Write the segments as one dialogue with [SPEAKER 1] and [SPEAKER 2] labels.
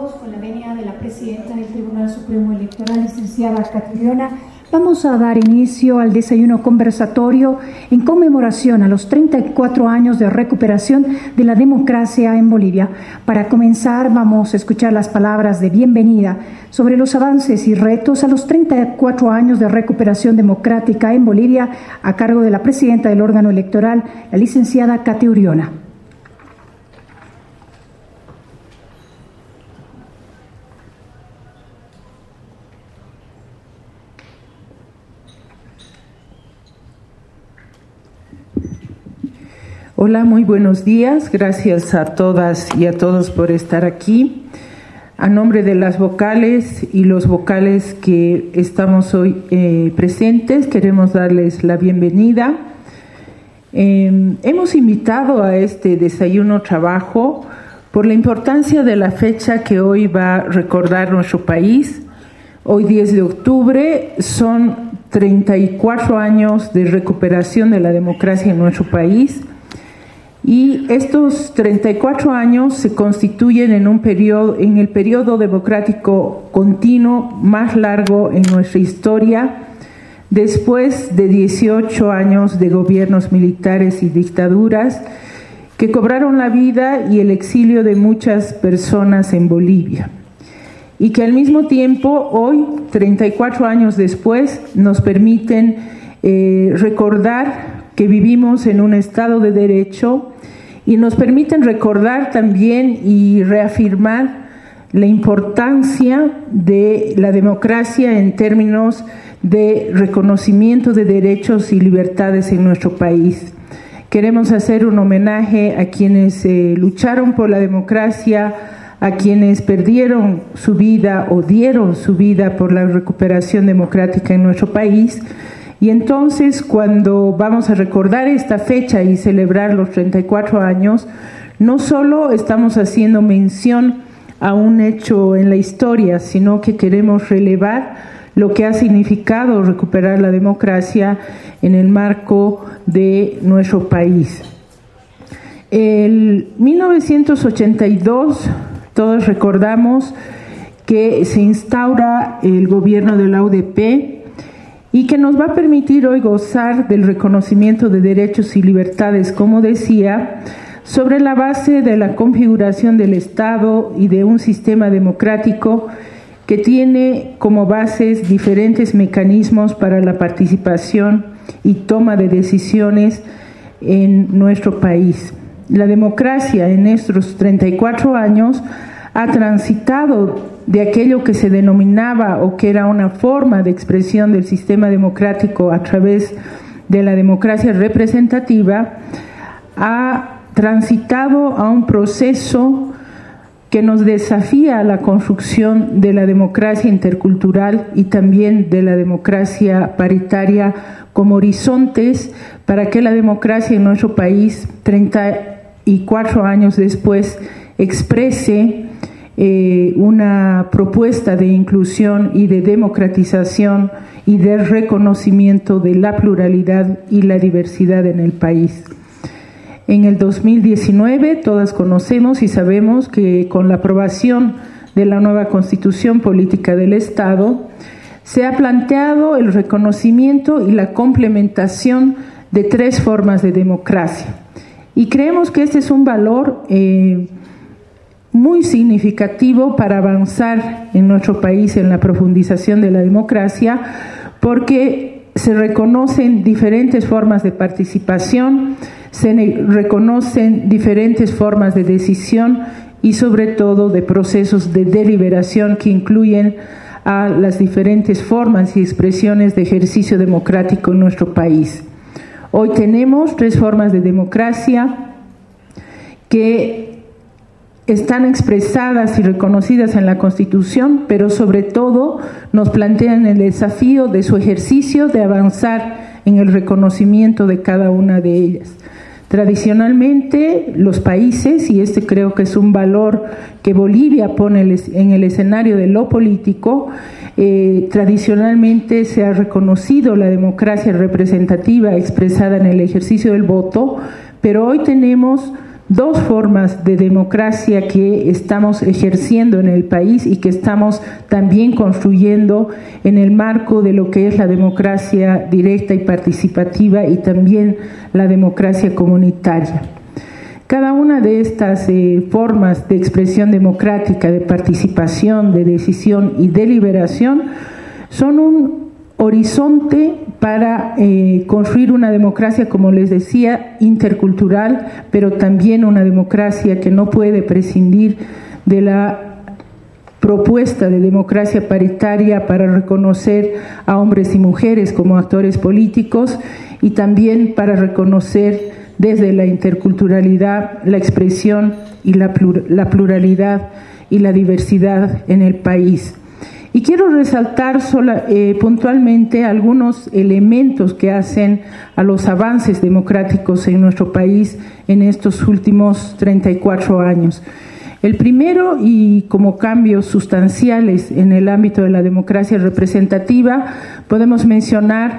[SPEAKER 1] todos, con la venia de la presidenta del Tribunal Supremo Electoral, licenciada Catriona, vamos a dar inicio al desayuno conversatorio en conmemoración a los 34 años de recuperación de la democracia en Bolivia. Para comenzar, vamos a escuchar las palabras de bienvenida sobre los avances y retos a los 34 años de recuperación democrática en Bolivia, a cargo de la presidenta del órgano electoral, la licenciada Catriona.
[SPEAKER 2] Hola, muy buenos días. Gracias a todas y a todos por estar aquí. A nombre de las vocales y los vocales que estamos hoy presentes, queremos darles la bienvenida. Hemos invitado a este desayuno trabajo por la importancia de la fecha que hoy va a recordar nuestro país. Hoy 10 de octubre son 34 años de recuperación de la democracia en nuestro país. Y estos 34 años se constituyen en el periodo democrático continuo más largo en nuestra historia, después de 18 años de gobiernos militares y dictaduras que cobraron la vida y el exilio de muchas personas en Bolivia. Y que al mismo tiempo, hoy, 34 años después, nos permiten recordar que vivimos en un Estado de Derecho y nos permiten recordar también y reafirmar la importancia de la democracia en términos de reconocimiento de derechos y libertades en nuestro país. Queremos hacer un homenaje a quienes lucharon por la democracia, a quienes perdieron su vida o dieron su vida por la recuperación democrática en nuestro país. Y entonces, cuando vamos a recordar esta fecha y celebrar los 34 años, no solo estamos haciendo mención a un hecho en la historia, sino que queremos relevar lo que ha significado recuperar la democracia en el marco de nuestro país. En 1982, todos recordamos que se instaura el gobierno de la UDP, y que nos va a permitir hoy gozar del reconocimiento de derechos y libertades, como decía, sobre la base de la configuración del Estado y de un sistema democrático que tiene como bases diferentes mecanismos para la participación y toma de decisiones en nuestro país. La democracia en estos 34 años ha transitado de aquello que se denominaba o que era una forma de expresión del sistema democrático a través de la democracia representativa, ha transitado a un proceso que nos desafía a la construcción de la democracia intercultural y también de la democracia paritaria como horizontes para que la democracia en nuestro país, 34 años después, exprese una propuesta de inclusión y de democratización y de reconocimiento de la pluralidad y la diversidad en el país. En el 2019, todas conocemos y sabemos que con la aprobación de la nueva Constitución Política del Estado, se ha planteado el reconocimiento y la complementación de 3 formas de democracia. Y creemos que este es un valor muy significativo para avanzar en nuestro país en la profundización de la democracia, porque se reconocen diferentes formas de participación, se reconocen diferentes formas de decisión y sobre todo de procesos de deliberación que incluyen a las diferentes formas y expresiones de ejercicio democrático en nuestro país. Hoy tenemos 3 formas de democracia que están expresadas y reconocidas en la Constitución, pero sobre todo nos plantean el desafío de su ejercicio, de avanzar en el reconocimiento de cada una de ellas. Tradicionalmente, los países, y este creo que es un valor que Bolivia pone en el escenario de lo político, tradicionalmente se ha reconocido la democracia representativa expresada en el ejercicio del voto, pero hoy tenemos dos formas de democracia que estamos ejerciendo en el país y que estamos también construyendo en el marco de lo que es la democracia directa y participativa y también la democracia comunitaria. Cada una de estas formas de expresión democrática, de participación, de decisión y deliberación son un horizonte para construir una democracia, como les decía, intercultural, pero también una democracia que no puede prescindir de la propuesta de democracia paritaria para reconocer a hombres y mujeres como actores políticos y también para reconocer desde la interculturalidad la expresión y la pluralidad y la diversidad en el país. Y quiero resaltar puntualmente algunos elementos que hacen a los avances democráticos en nuestro país en estos últimos 34 años. El primero, y como cambios sustanciales en el ámbito de la democracia representativa, podemos mencionar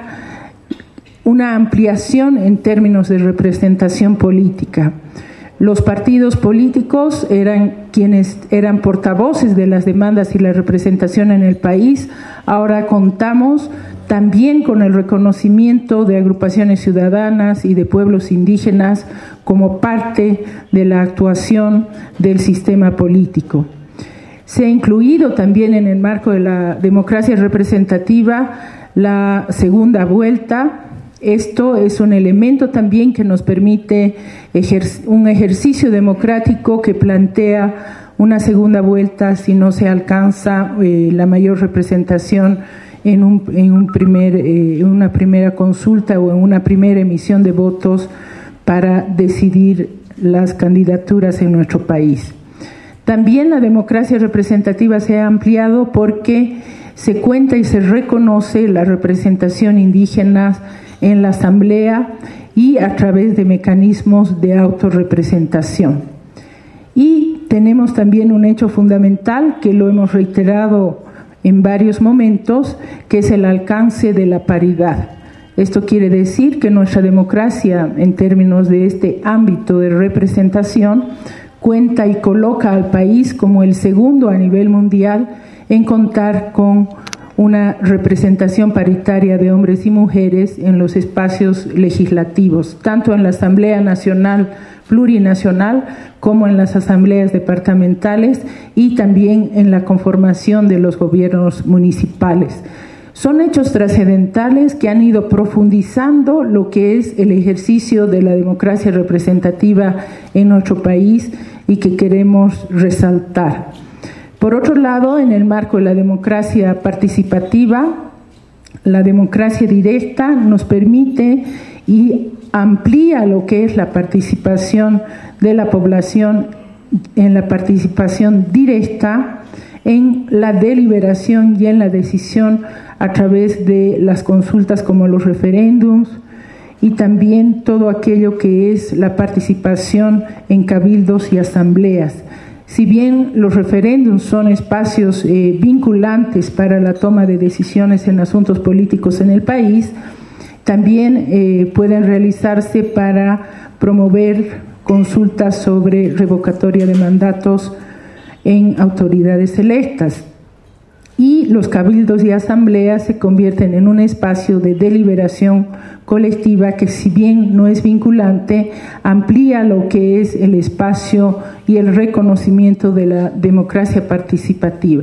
[SPEAKER 2] una ampliación en términos de representación política. Los partidos políticos eran quienes eran portavoces de las demandas y la representación en el país. Ahora contamos también con el reconocimiento de agrupaciones ciudadanas y de pueblos indígenas como parte de la actuación del sistema político. Se ha incluido también en el marco de la democracia representativa la segunda vuelta. Esto es un elemento también que nos permite un ejercicio democrático que plantea una segunda vuelta si no se alcanza la mayor representación en una primera consulta o en una primera emisión de votos para decidir las candidaturas en nuestro país. También la democracia representativa se ha ampliado porque se cuenta y se reconoce la representación indígena en la Asamblea y a través de mecanismos de autorrepresentación. Y tenemos también un hecho fundamental que lo hemos reiterado en varios momentos, que es el alcance de la paridad. Esto quiere decir que nuestra democracia, en términos de este ámbito de representación, cuenta y coloca al país como el segundo a nivel mundial en contar con una representación paritaria de hombres y mujeres en los espacios legislativos, tanto en la Asamblea Nacional Plurinacional como en las asambleas departamentales y también en la conformación de los gobiernos municipales. Son hechos trascendentales que han ido profundizando lo que es el ejercicio de la democracia representativa en nuestro país y que queremos resaltar. Por otro lado, en el marco de la democracia participativa, la democracia directa nos permite y amplía lo que es la participación de la población en la participación directa, en la deliberación y en la decisión a través de las consultas como los referéndums y también todo aquello que es la participación en cabildos y asambleas. Si bien los referéndums son espacios vinculantes para la toma de decisiones en asuntos políticos en el país, también pueden realizarse para promover consultas sobre revocatoria de mandatos en autoridades electas. Y los cabildos y asambleas se convierten en un espacio de deliberación colectiva que, si bien no es vinculante, amplía lo que es el espacio y el reconocimiento de la democracia participativa.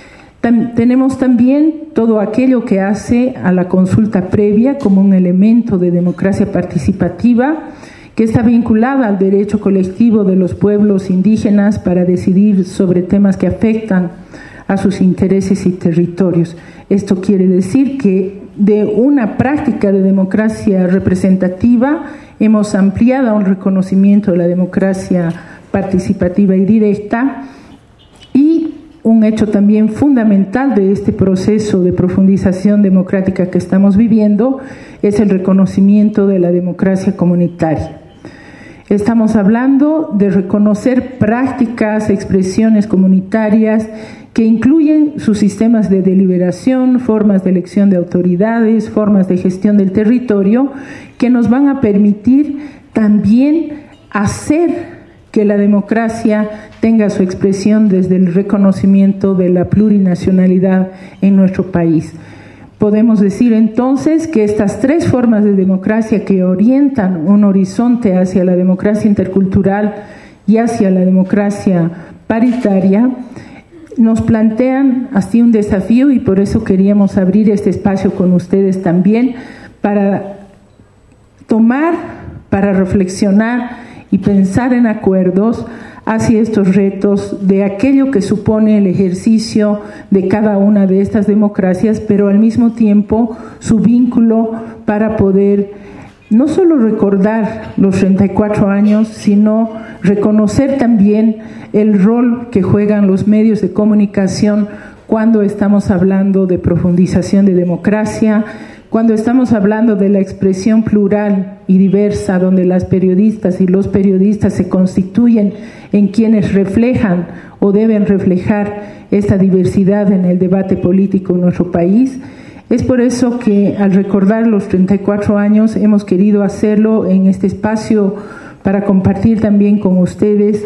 [SPEAKER 2] Tenemos también todo aquello que hace a la consulta previa como un elemento de democracia participativa que está vinculada al derecho colectivo de los pueblos indígenas para decidir sobre temas que afectan a sus intereses y territorios. Esto quiere decir que de una práctica de democracia representativa hemos ampliado un reconocimiento de la democracia participativa y directa, y un hecho también fundamental de este proceso de profundización democrática que estamos viviendo es el reconocimiento de la democracia comunitaria. Estamos hablando de reconocer prácticas, expresiones comunitarias que incluyen sus sistemas de deliberación, formas de elección de autoridades, formas de gestión del territorio, que nos van a permitir también hacer que la democracia tenga su expresión desde el reconocimiento de la plurinacionalidad en nuestro país. Podemos decir entonces que estas tres formas de democracia que orientan un horizonte hacia la democracia intercultural y hacia la democracia paritaria nos plantean así un desafío, y por eso queríamos abrir este espacio con ustedes también para tomar, para reflexionar y pensar en acuerdos hacia estos retos de aquello que supone el ejercicio de cada una de estas democracias, pero al mismo tiempo su vínculo para poder no solo recordar los 34 años, sino reconocer también el rol que juegan los medios de comunicación cuando estamos hablando de profundización de democracia, cuando estamos hablando de la expresión plural y diversa, donde las periodistas y los periodistas se constituyen en quienes reflejan o deben reflejar esta diversidad en el debate político en nuestro país. Es por eso que al recordar los 34 años hemos querido hacerlo en este espacio para compartir también con ustedes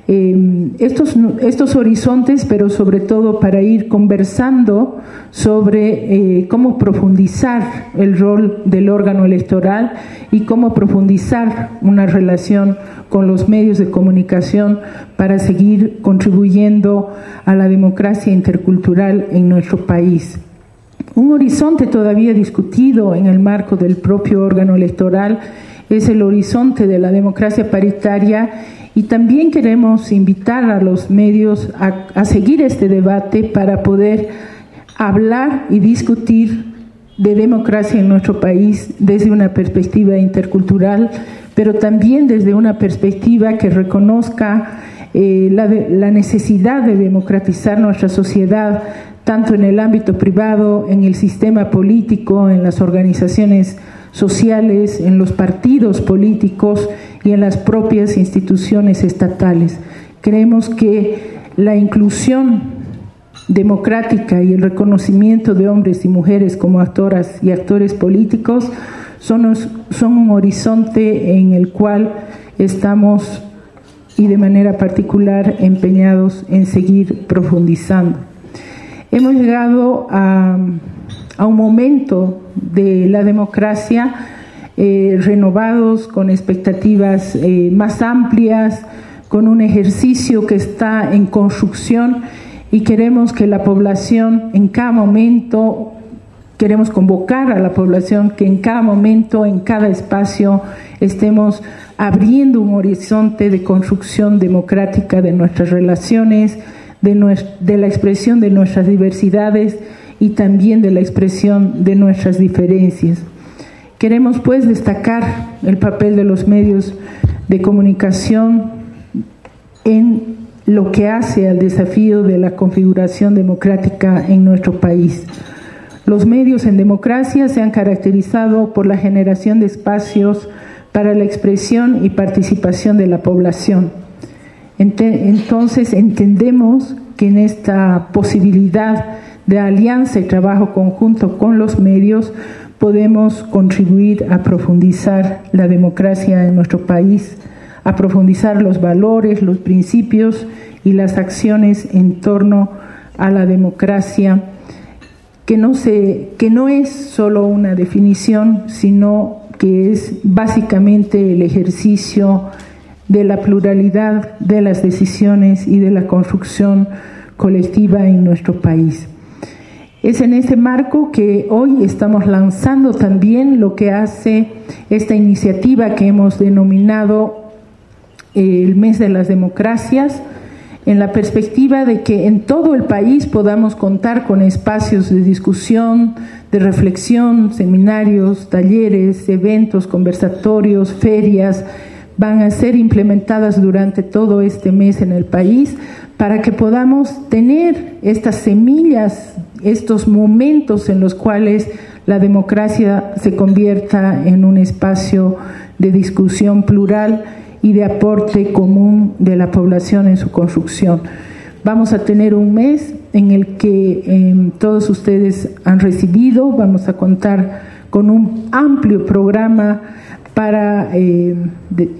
[SPEAKER 2] estos horizontes, pero sobre todo para ir conversando sobre cómo profundizar el rol del órgano electoral y cómo profundizar una relación con los medios de comunicación para seguir contribuyendo a la democracia intercultural en nuestro país. Un horizonte todavía discutido en el marco del propio órgano electoral es el horizonte de la democracia paritaria, y también queremos invitar a los medios a seguir este debate para poder hablar y discutir de democracia en nuestro país desde una perspectiva intercultural, pero también desde una perspectiva que reconozca la necesidad de democratizar nuestra sociedad, tanto en el ámbito privado, en el sistema político, en las organizaciones sociales, en los partidos políticos y en las propias instituciones estatales. Creemos que la inclusión democrática y el reconocimiento de hombres y mujeres como actoras y actores políticos son un horizonte en el cual estamos, y de manera particular, empeñados en seguir profundizando. Hemos llegado a un momento de la democracia renovados, con expectativas más amplias, con un ejercicio que está en construcción, y queremos que la población en cada momento, queremos convocar a la población que en cada momento, en cada espacio, estemos abriendo un horizonte de construcción democrática de nuestras relaciones, de la expresión de nuestras diversidades y también de la expresión de nuestras diferencias. Queremos pues destacar el papel de los medios de comunicación en lo que hace al desafío de la configuración democrática en nuestro país. Los medios en democracia se han caracterizado por la generación de espacios para la expresión y participación de la población. Entonces entendemos que en esta posibilidad de alianza y trabajo conjunto con los medios podemos contribuir a profundizar la democracia en nuestro país, a profundizar los valores, los principios y las acciones en torno a la democracia, que no es solo una definición, sino que es básicamente el ejercicio de la pluralidad de las decisiones y de la construcción colectiva en nuestro país. Es en este marco que hoy estamos lanzando también lo que hace esta iniciativa que hemos denominado el Mes de las Democracias, en la perspectiva de que en todo el país podamos contar con espacios de discusión, de reflexión, seminarios, talleres, eventos, conversatorios, ferias, van a ser implementadas durante todo este mes en el país para que podamos tener estas semillas, estos momentos en los cuales la democracia se convierta en un espacio de discusión plural y de aporte común de la población en su construcción. Vamos a tener un mes en el que todos ustedes han recibido, vamos a contar con un amplio programa para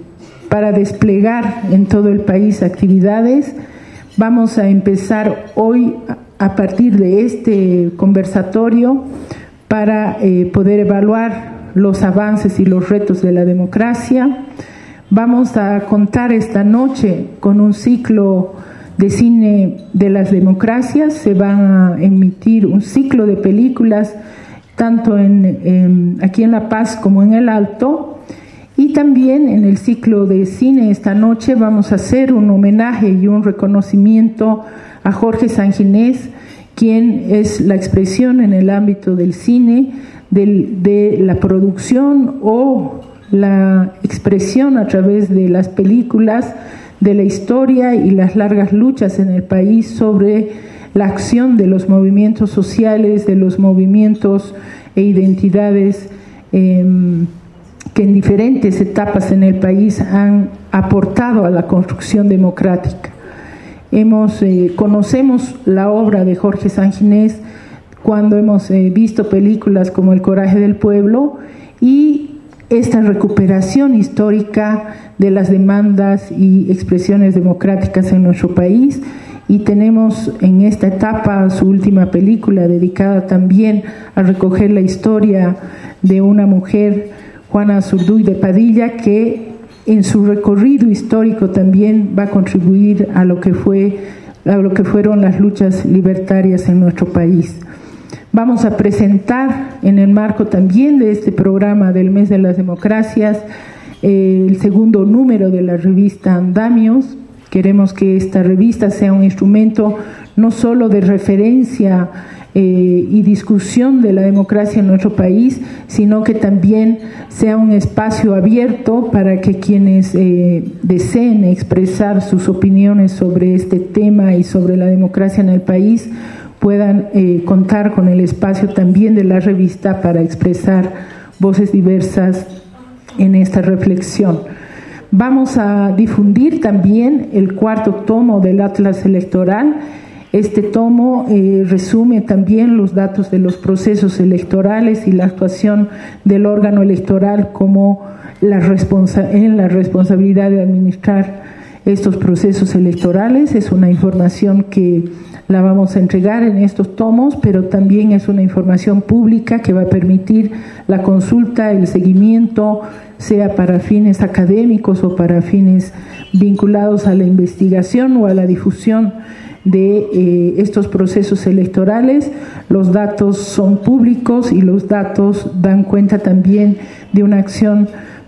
[SPEAKER 2] para desplegar en todo el país actividades. Vamos a empezar hoy a partir de este conversatorio para poder evaluar los avances y los retos de la democracia. Vamos a contar esta noche con un ciclo de cine de las democracias. Se van a emitir un ciclo de películas tanto aquí en La Paz como en el Alto. Y también en el ciclo de cine esta noche vamos a hacer un homenaje y un reconocimiento a Jorge Sanginés, quien es la expresión en el ámbito del cine, de la producción o la expresión a través de las películas de la historia y las largas luchas en el país sobre la acción de los movimientos sociales, de los movimientos e identidades que en diferentes etapas en el país han aportado a la construcción democrática. Conocemos la obra de Jorge Sanginés cuando hemos visto películas como El coraje del pueblo y esta recuperación histórica de las demandas y expresiones democráticas en nuestro país. Y tenemos en esta etapa su última película dedicada también a recoger la historia de una mujer, Juana Azurduy de Padilla, que en su recorrido histórico también va a contribuir a lo que fueron las luchas libertarias en nuestro país. Vamos a presentar en el marco también de este programa del Mes de las Democracias el segundo número de la revista Andamios. Queremos que esta revista sea un instrumento no solo de referencia y discusión de la democracia en nuestro país, sino que también sea un espacio abierto para que quienes deseen expresar sus opiniones sobre este tema y sobre la democracia en el país puedan contar con el espacio también de la revista para expresar voces diversas en esta reflexión. Vamos a difundir también el cuarto tomo del Atlas Electoral. Este tomo resume también los datos de los procesos electorales y la actuación del órgano electoral como en la responsabilidad de administrar estos procesos electorales. Es una información que la vamos a entregar en estos tomos, pero también es una información pública que va a permitir la consulta, el seguimiento, sea para fines académicos o para fines vinculados a la investigación o a la difusión de estos procesos electorales. Los datos son públicos y los datos dan cuenta también de una acción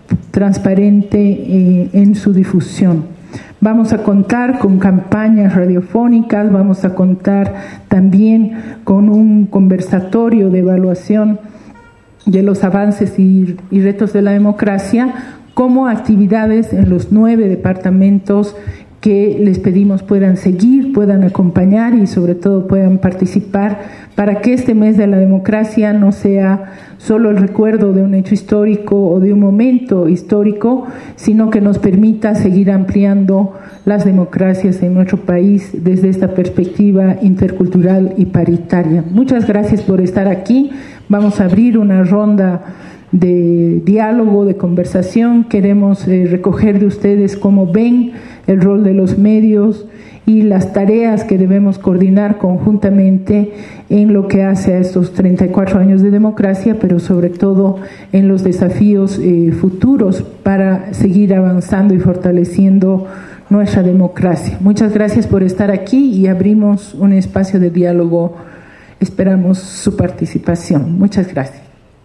[SPEAKER 2] transparente en su difusión. Vamos a contar con campañas radiofónicas, vamos a contar también con un conversatorio de evaluación de los avances y retos de la democracia como actividades en los 9 departamentos que les pedimos puedan seguir, puedan acompañar y sobre todo puedan participar para que este mes de la democracia no sea solo el recuerdo de un hecho histórico o de un momento histórico, sino que nos permita seguir ampliando las democracias en nuestro país desde esta perspectiva intercultural y paritaria. Muchas gracias por estar aquí. Vamos a abrir una ronda de diálogo, de conversación. Queremos recoger de ustedes cómo ven el rol de los medios y las tareas que debemos coordinar conjuntamente en lo que hace a estos 34 años de democracia, pero sobre todo en los desafíos futuros para seguir avanzando y fortaleciendo nuestra democracia. Muchas gracias por estar aquí y abrimos un espacio de diálogo. Esperamos su participación. Muchas gracias.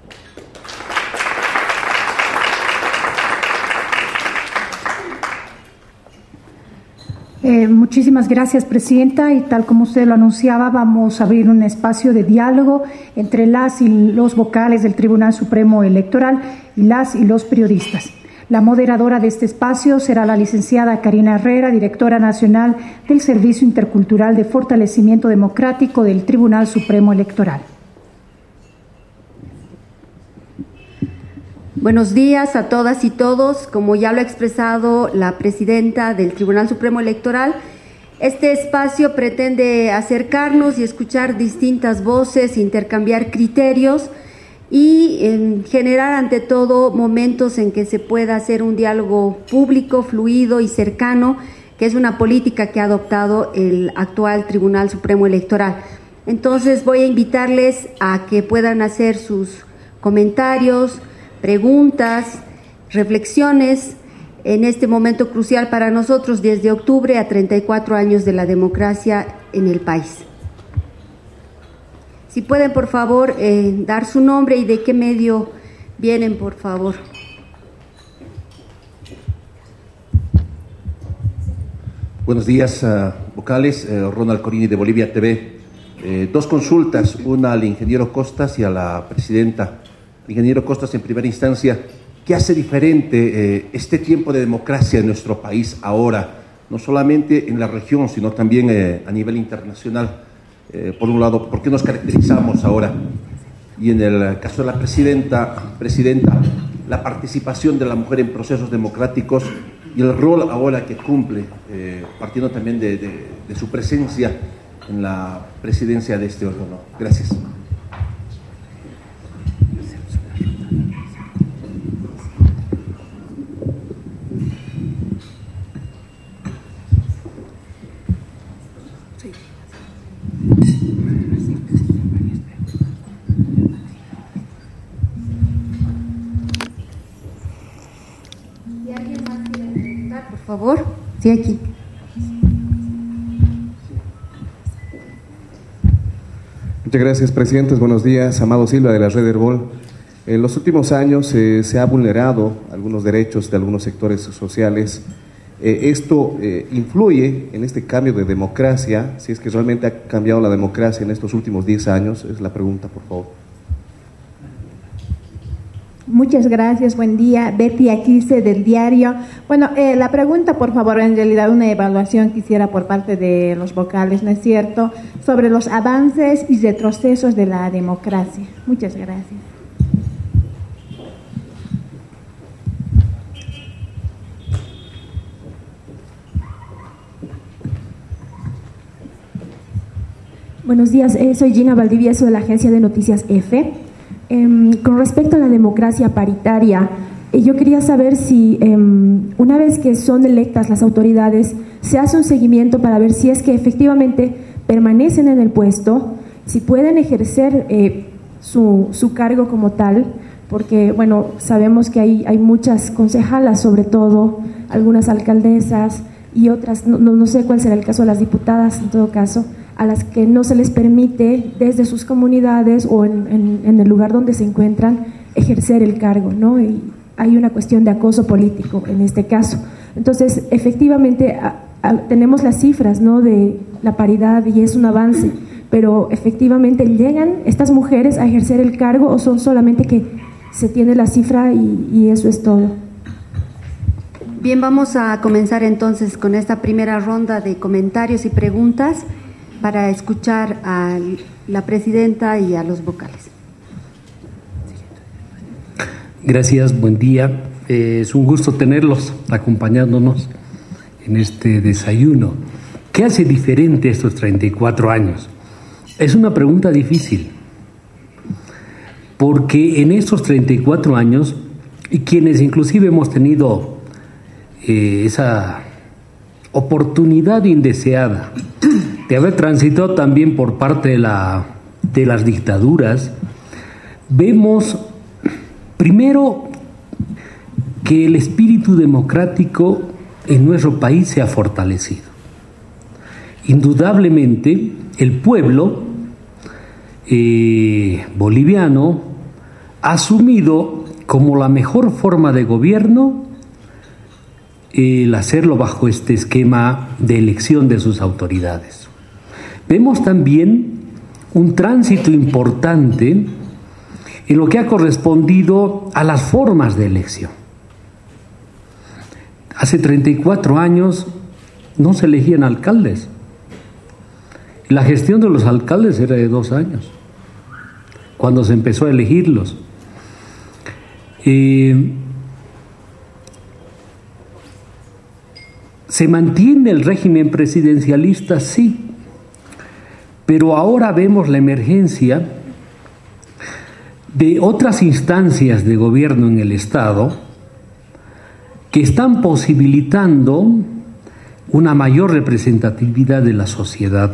[SPEAKER 1] Muchísimas gracias, Presidenta, y tal como usted lo anunciaba, vamos a abrir un espacio de diálogo entre las y los vocales del Tribunal Supremo Electoral y las y los periodistas. La moderadora de este espacio será la licenciada Karina Herrera, directora nacional del Servicio Intercultural de Fortalecimiento Democrático del Tribunal Supremo Electoral.
[SPEAKER 3] Buenos días a todas y todos. Como ya lo ha expresado la presidenta del Tribunal Supremo Electoral, este espacio pretende acercarnos y escuchar distintas voces, intercambiar criterios y generar ante todo momentos en que se pueda hacer un diálogo público, fluido y cercano, que es una política que ha adoptado el actual Tribunal Supremo Electoral. Entonces voy a invitarles a que puedan hacer sus comentarios, preguntas, reflexiones en este momento crucial para nosotros, desde octubre a 34 años de la democracia en el país. Si pueden, por favor, dar su nombre y de qué medio vienen, por favor.
[SPEAKER 4] Buenos días, vocales. Ronald Corini de Bolivia TV. Dos consultas, una al ingeniero Costas y a la presidenta. Ingeniero Costas, en primera instancia, ¿qué hace diferente este tiempo de democracia en nuestro país ahora, no solamente en la región, sino también a nivel internacional? Por un lado, ¿por qué nos caracterizamos ahora? Y en el caso de la presidenta, la participación de la mujer en procesos democráticos y el rol ahora que cumple, partiendo también de su presencia en la presidencia de este órgano. Gracias.
[SPEAKER 3] ¿Y alguien más quiere preguntar, por favor? Sí, aquí.
[SPEAKER 5] Muchas gracias, presidentes. Buenos días. Amado Silva, de la Red Herbol. En los últimos años se ha vulnerado algunos derechos de algunos sectores sociales. ¿Esto influye en este cambio de democracia? Si es que realmente ha cambiado la democracia en estos últimos 10 años, es la pregunta, por favor.
[SPEAKER 6] Muchas gracias, buen día. Betty Aquise, del diario. Bueno, la pregunta, por favor, en realidad una evaluación quisiera por parte de los vocales, ¿no es cierto?, sobre los avances y retrocesos de la democracia. Muchas gracias.
[SPEAKER 7] Buenos días, soy Gina Valdivieso de la agencia de noticias EFE. Con respecto a la democracia paritaria, yo quería saber si una vez que son electas las autoridades, se hace un seguimiento para ver si es que efectivamente permanecen en el puesto, si pueden ejercer su cargo como tal, porque bueno, sabemos que hay muchas concejalas, sobre todo algunas alcaldesas y otras, no sé cuál será el caso de las diputadas en todo caso, a las que no se les permite desde sus comunidades o en el lugar donde se encuentran ejercer el cargo, ¿no? Y hay una cuestión de acoso político en este caso. Entonces, efectivamente, tenemos las cifras, ¿no?, de la paridad y es un avance, pero efectivamente llegan estas mujeres a ejercer el cargo o son solamente que se tiene la cifra y eso es todo.
[SPEAKER 3] Bien, vamos a comenzar entonces con esta primera ronda de comentarios y preguntas para escuchar a la presidenta y a los vocales.
[SPEAKER 8] Gracias, buen día. Es un gusto tenerlos acompañándonos en este desayuno. ¿Qué hace diferente estos 34 años? Es una pregunta difícil, porque en estos 34 años, y quienes inclusive hemos tenido esa oportunidad indeseada de haber transitado también por parte de las dictaduras, vemos primero que el espíritu democrático en nuestro país se ha fortalecido. Indudablemente, el pueblo boliviano ha asumido como la mejor forma de gobierno el hacerlo bajo este esquema de elección de sus autoridades. Vemos también un tránsito importante en lo que ha correspondido a las formas de elección. Hace 34 años no se elegían alcaldes. La gestión de los alcaldes era de 2 años, cuando se empezó a elegirlos. ¿Se mantiene el régimen presidencialista? Sí. Pero ahora vemos la emergencia de otras instancias de gobierno en el Estado que están posibilitando una mayor representatividad de la sociedad.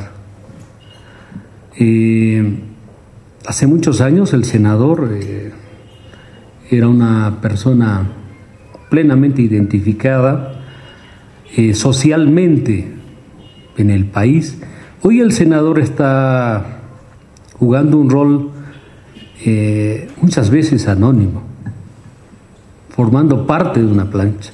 [SPEAKER 8] Hace muchos años el senador era una persona plenamente identificada socialmente en el país. Hoy el senador está jugando un rol muchas veces anónimo, formando parte de una plancha.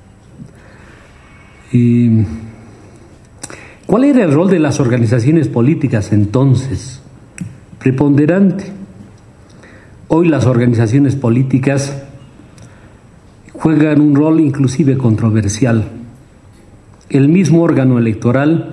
[SPEAKER 8] ¿Cuál era el rol de las organizaciones políticas entonces? Preponderante. Hoy las organizaciones políticas juegan un rol inclusive controversial. El mismo órgano electoral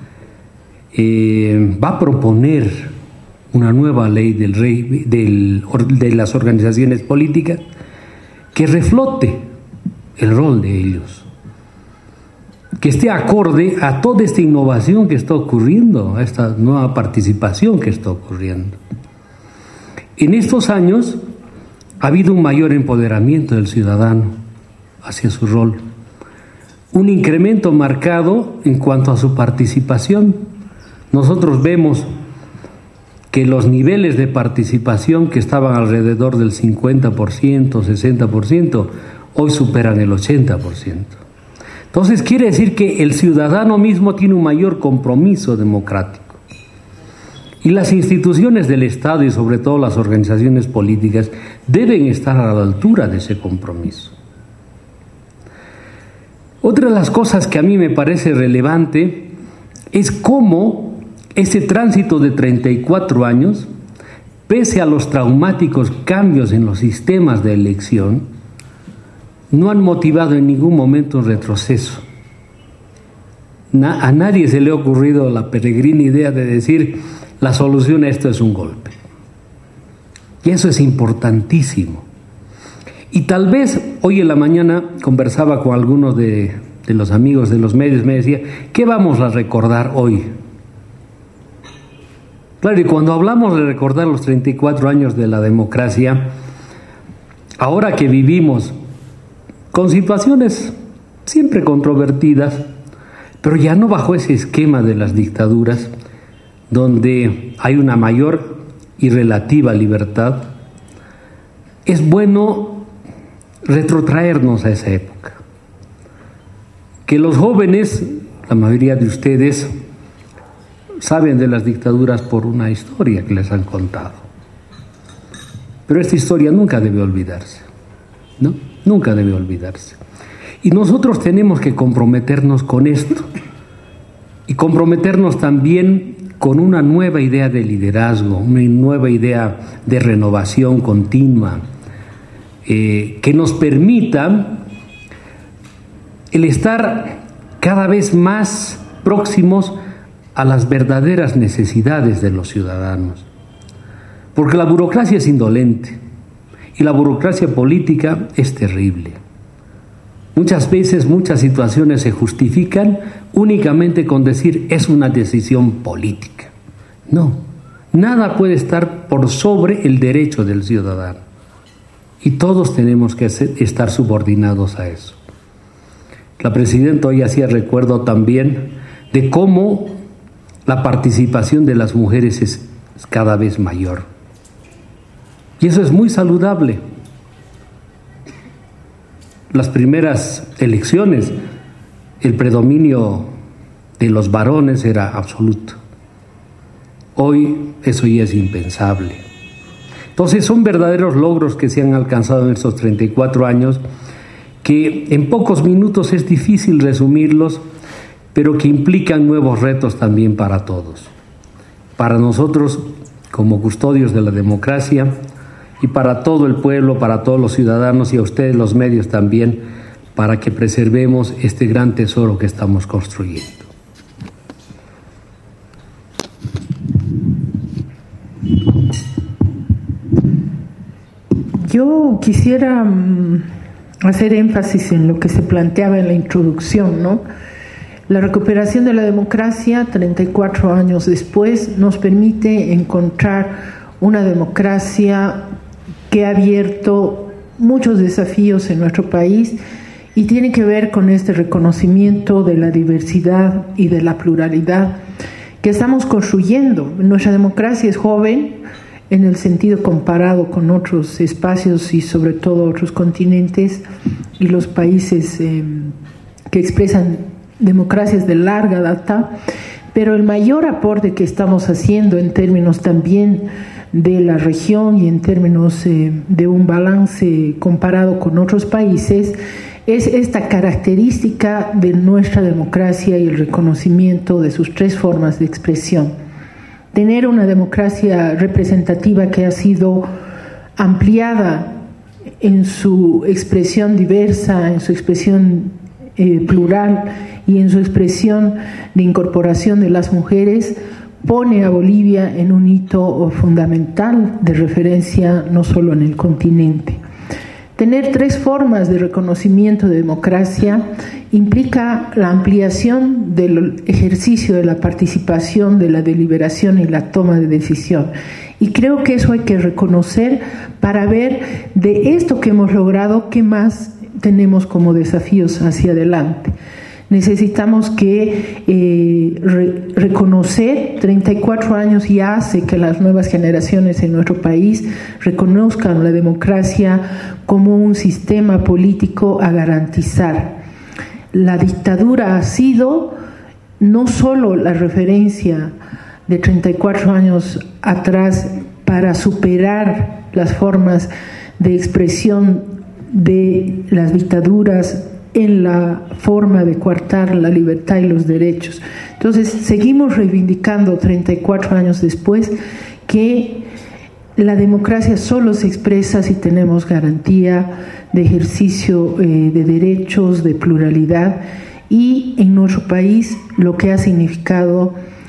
[SPEAKER 8] va a proponer una nueva ley de las organizaciones políticas que reflote el rol de ellos, que esté acorde a toda esta innovación que está ocurriendo, a esta nueva participación que está ocurriendo. En estos años ha habido un mayor empoderamiento del ciudadano hacia su rol, un incremento marcado en cuanto a su participación. Nosotros vemos que los niveles de participación que estaban alrededor del 50%, 60%, hoy superan el 80%. Entonces quiere decir que el ciudadano mismo tiene un mayor compromiso democrático. Y las instituciones del Estado y sobre todo las organizaciones políticas deben estar a la altura de ese compromiso. Otra de las cosas que a mí me parece relevante es cómo ese tránsito de 34 años, pese a los traumáticos cambios en los sistemas de elección, no han motivado en ningún momento un retroceso. A nadie se le ha ocurrido la peregrina idea de decir la solución a esto es un golpe. Y eso es importantísimo. Y tal vez hoy en la mañana conversaba con algunos de los amigos de los medios, me decía, ¿qué vamos a recordar hoy? Claro, y cuando hablamos de recordar los 34 años de la democracia, ahora que vivimos con situaciones siempre controvertidas, pero ya no bajo ese esquema de las dictaduras, donde hay una mayor y relativa libertad, es bueno retrotraernos a esa época. Que los jóvenes, la mayoría de ustedes, saben de las dictaduras por una historia que les han contado. Pero esta historia nunca debe olvidarse, ¿no? Nunca debe olvidarse. Y nosotros tenemos que comprometernos con esto y comprometernos también con una nueva idea de liderazgo, una nueva idea de renovación continua, que nos permita el estar cada vez más próximos a las verdaderas necesidades de los ciudadanos. Porque la burocracia es indolente y la burocracia política es terrible. Muchas veces, muchas situaciones se justifican únicamente con decir es una decisión política. No, nada puede estar por sobre el derecho del ciudadano. Y todos tenemos que estar subordinados a eso. La presidenta hoy hacía recuerdo también de cómo la participación de las mujeres es cada vez mayor. Y eso es muy saludable. Las primeras elecciones, el predominio de los varones era absoluto. Hoy eso ya es impensable. Entonces son verdaderos logros que se han alcanzado en estos 34 años, que en pocos minutos es difícil resumirlos, pero que implican nuevos retos también para todos. Para nosotros, como custodios de la democracia, y para todo el pueblo, para todos los ciudadanos y a ustedes los medios también, para que preservemos este gran tesoro que estamos construyendo.
[SPEAKER 2] Yo quisiera hacer énfasis en lo que se planteaba en la introducción, ¿no? La recuperación de la democracia, 34 años después, nos permite encontrar una democracia que ha abierto muchos desafíos en nuestro país y tiene que ver con este reconocimiento de la diversidad y de la pluralidad que estamos construyendo. Nuestra democracia es joven en el sentido comparado con otros espacios y sobre todo otros continentes y los países que expresan democracias de larga data, pero el mayor aporte que estamos haciendo en términos también de la región y en términos de un balance comparado con otros países es esta característica de nuestra democracia y el reconocimiento de sus tres formas de expresión. Tener una democracia representativa que ha sido ampliada en su expresión diversa, en su expresión plural y en su expresión de incorporación de las mujeres, pone a Bolivia en un hito fundamental de referencia no solo en el continente. Tener tres formas de reconocimiento de democracia implica la ampliación del ejercicio de la participación, de la deliberación y la toma de decisión. Y creo que eso hay que reconocer para ver de esto que hemos logrado, qué más tenemos como desafíos hacia adelante. Necesitamos reconocer, 34 años ya hace que las nuevas generaciones en nuestro país reconozcan la democracia como un sistema político a garantizar. La dictadura ha sido no solo la referencia de 34 años atrás para superar las formas de expresión de las dictaduras en la forma de coartar la libertad y los derechos. Entonces, seguimos reivindicando 34 años después que la democracia solo se expresa si tenemos garantía de ejercicio de derechos, de pluralidad, y en nuestro país lo que ha significado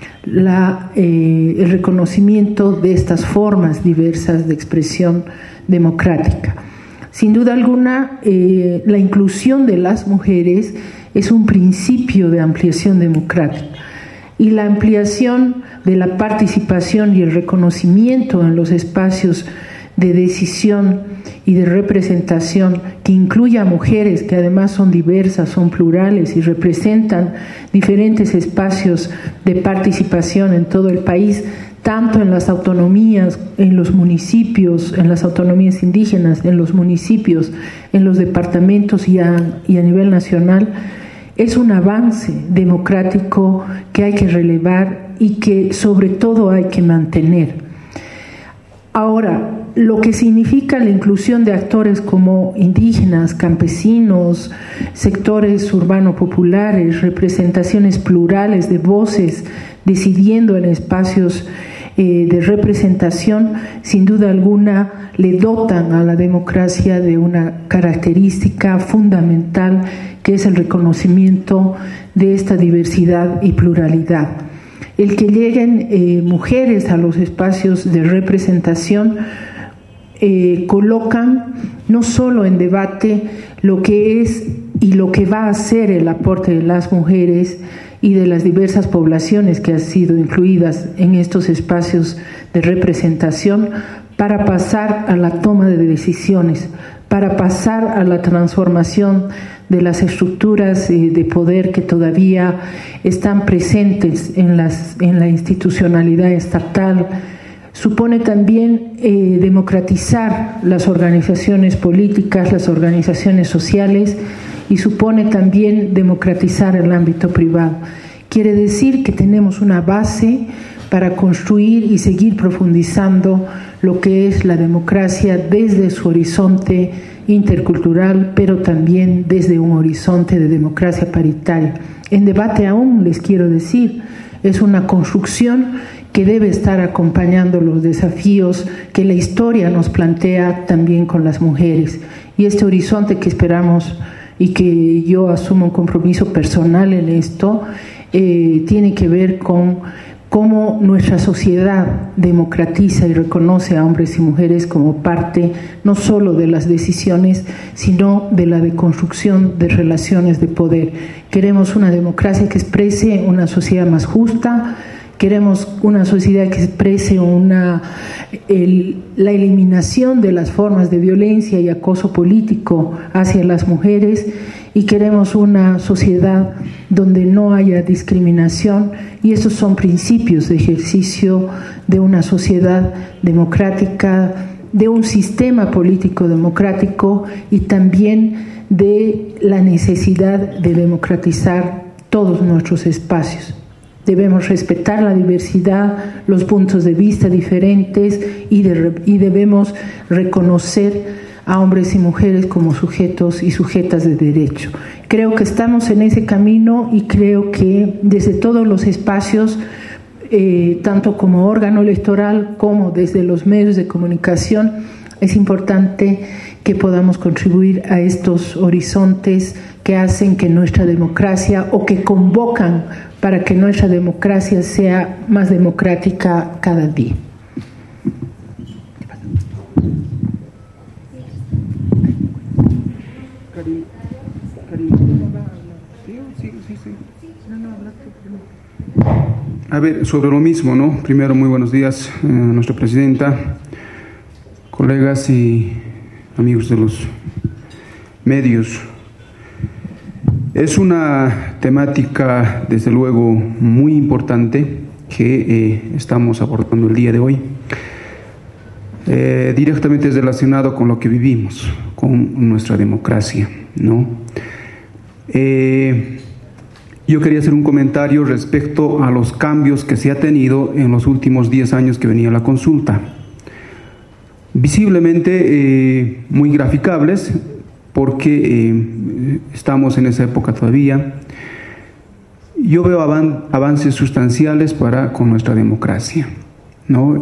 [SPEAKER 2] el reconocimiento de estas formas diversas de expresión democrática. Sin duda alguna, la inclusión de las mujeres es un principio de ampliación democrática, y la ampliación de la participación y el reconocimiento en los espacios de decisión y de representación que incluya a mujeres que además son diversas, son plurales y representan diferentes espacios de participación en todo el país, tanto en las autonomías, en los municipios, en las autonomías indígenas, en los municipios, en los departamentos y a nivel nacional, es un avance democrático que hay que relevar y que sobre todo hay que mantener. Ahora, lo que significa la inclusión de actores como indígenas, campesinos, sectores urbano-populares, representaciones plurales de voces decidiendo en espacios de representación, sin duda alguna le dotan a la democracia de una característica fundamental que es el reconocimiento de esta diversidad y pluralidad. El que lleguen mujeres a los espacios de representación colocan no solo en debate lo que es y lo que va a ser el aporte de las mujeres y de las diversas poblaciones que han sido incluidas en estos espacios de representación, para pasar a la toma de decisiones, para pasar a la transformación de las estructuras de poder que todavía están presentes en la institucionalidad estatal. Supone también democratizar las organizaciones políticas, las organizaciones sociales, y supone también democratizar el ámbito privado. Quiere decir que tenemos una base para construir y seguir profundizando lo que es la democracia desde su horizonte intercultural, pero también desde un horizonte de democracia paritaria. En debate aún, les quiero decir, es una construcción que debe estar acompañando los desafíos que la historia nos plantea también con las mujeres. Y este horizonte que esperamos y que yo asumo un compromiso personal en esto, tiene que ver con cómo nuestra sociedad democratiza y reconoce a hombres y mujeres como parte no solo de las decisiones, sino de la deconstrucción de relaciones de poder. Queremos una democracia que exprese una sociedad más justa, Queremos una sociedad que exprese la eliminación de las formas de violencia y acoso político hacia las mujeres, y queremos una sociedad donde no haya discriminación, y esos son principios de ejercicio de una sociedad democrática, de un sistema político democrático, y también de la necesidad de democratizar todos nuestros espacios. Debemos respetar la diversidad, los puntos de vista diferentes, y debemos reconocer a hombres y mujeres como sujetos y sujetas de derecho. Creo que estamos en ese camino, y creo que desde todos los espacios, tanto como órgano electoral como desde los medios de comunicación, es importante que podamos contribuir a estos horizontes que hacen que nuestra democracia, o que convocan para que nuestra democracia sea más democrática cada día.
[SPEAKER 9] A ver, sobre lo mismo, ¿no? Primero, muy buenos días a nuestra presidenta, colegas y amigos de los medios. Es una temática, desde luego, muy importante que estamos abordando el día de hoy. Directamente es relacionado con lo que vivimos, con nuestra democracia, ¿no? Yo quería hacer un comentario respecto a los cambios que se ha tenido en los últimos 10 años que venía la consulta. Visiblemente muy graficables, porque estamos en esa época todavía. Yo veo avances sustanciales con nuestra democracia, ¿no?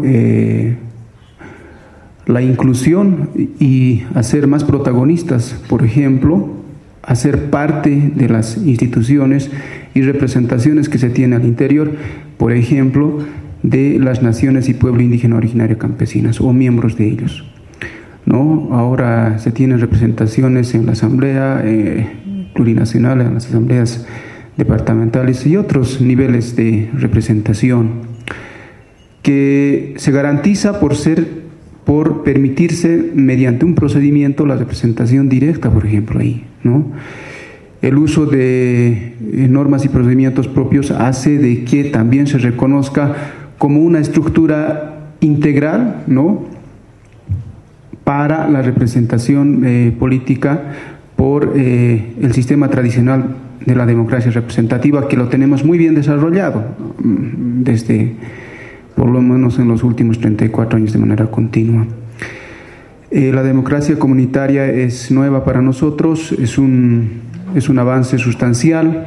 [SPEAKER 9] La inclusión y hacer más protagonistas, por ejemplo, hacer parte de las instituciones y representaciones que se tienen al interior, por ejemplo, de las naciones y pueblo indígena originario campesinas o miembros de ellos, ¿no? Ahora se tienen representaciones en la Asamblea Plurinacional, en las asambleas departamentales y otros niveles de representación, que se garantiza por permitirse mediante un procedimiento la representación directa, por ejemplo, ahí, ¿no? El uso de normas y procedimientos propios hace de que también se reconozca como una estructura integral, ¿no?, para la representación política por el sistema tradicional de la democracia representativa, que lo tenemos muy bien desarrollado desde por lo menos en los últimos 34 años de manera continua. La democracia comunitaria es nueva para nosotros, es un avance sustancial.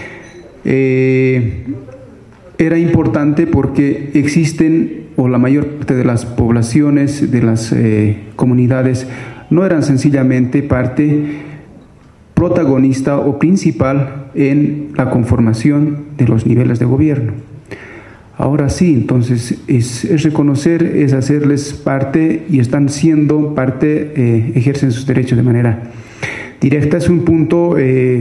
[SPEAKER 9] Era importante porque existen, o la mayor parte de las poblaciones, de las comunidades, no eran sencillamente parte protagonista o principal en la conformación de los niveles de gobierno. Ahora sí, entonces es reconocer, es hacerles parte, y están siendo parte, ejercen sus derechos de manera directa. Es un punto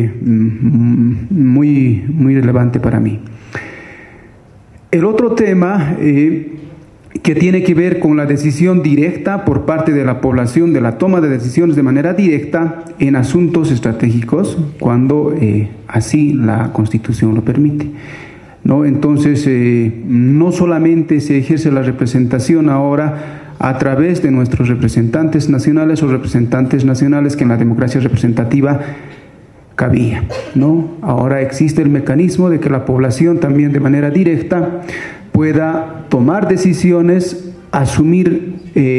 [SPEAKER 9] muy, muy relevante para mí. El otro tema que tiene que ver con la decisión directa por parte de la población, de la toma de decisiones de manera directa en asuntos estratégicos, cuando así la Constitución lo permite, ¿no? Entonces, no solamente se ejerce la representación ahora a través de nuestros representantes nacionales o representantes nacionales que en la democracia representativa cabía, ¿no? Ahora existe el mecanismo de que la población también de manera directa pueda tomar decisiones, asumir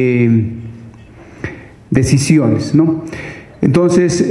[SPEAKER 9] decisiones, ¿no? Entonces,